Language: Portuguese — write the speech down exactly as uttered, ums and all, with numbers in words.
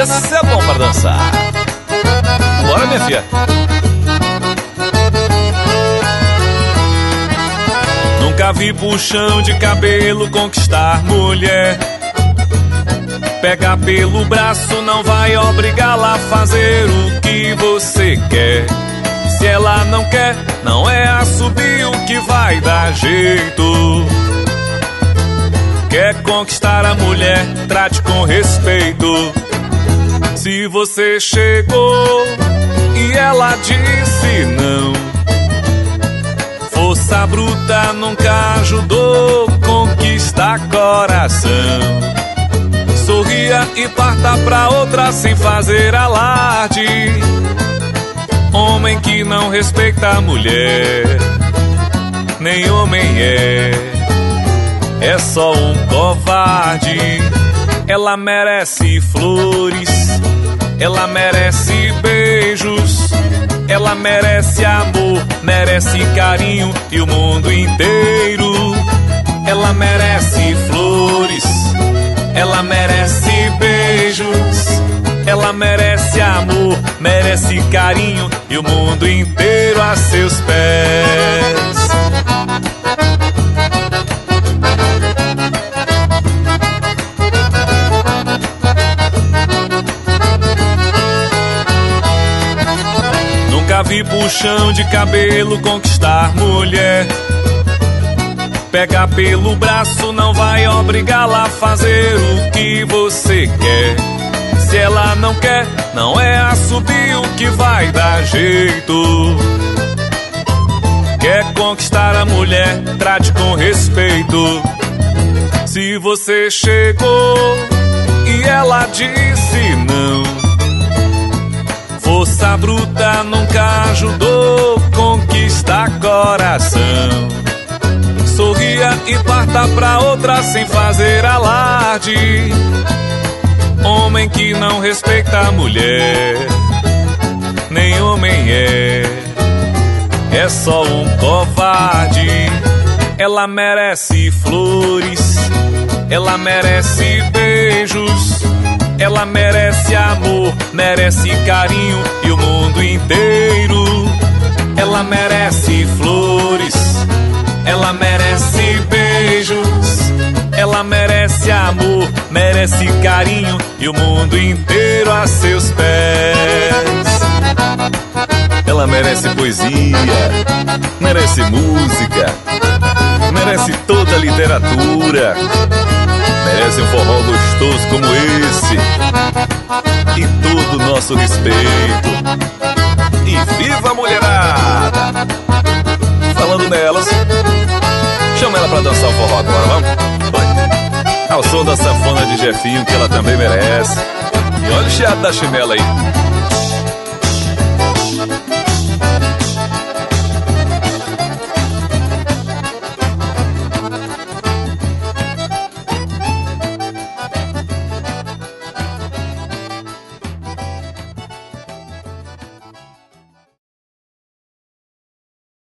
Esse é bom pra dançar. Bora, minha filha. Nunca vi puxão de cabelo conquistar mulher. Pega pelo braço, não vai obrigá-la a fazer o que você quer. Se ela não quer, não é assobio que vai dar jeito. Quer conquistar a mulher, trate com respeito. Se você chegou e ela disse não, força bruta nunca ajudou conquistar coração. Sorria e parta pra outra sem fazer alarde. Homem que não respeita a mulher, nem homem é, é só um covarde. Ela merece flores, ela merece beijos, ela merece amor, merece carinho e o mundo inteiro. Ela merece flores, ela merece beijos, ela merece amor, merece carinho e o mundo inteiro a seus pés. Nunca vi puxão de cabelo conquistar mulher. Pega pelo braço, não vai obrigá-la a fazer o que você quer. Se ela não quer, não é assobio que vai dar jeito. Quer conquistar a mulher, trate com respeito. Se você chegou e ela disse não, força bruta nunca ajudou conquistar coração. Sorria e parta pra outra sem fazer alarde. Homem que não respeita a mulher, nem homem é, é só um covarde. Ela merece flores, ela merece beijos, ela merece amor, merece carinho e o mundo inteiro. Ela merece flores, ela merece beijos, ela merece amor, merece carinho e o mundo inteiro a seus pés. Ela merece poesia, merece música, merece toda a literatura, merece um forró gostoso como esse e todo o nosso respeito. E viva a mulherada! Falando nelas, chama ela pra dançar o forró agora, vamos? Vai. Ao som da sanfona de Jefinho, que ela também merece. E olha o chiado da chinela aí.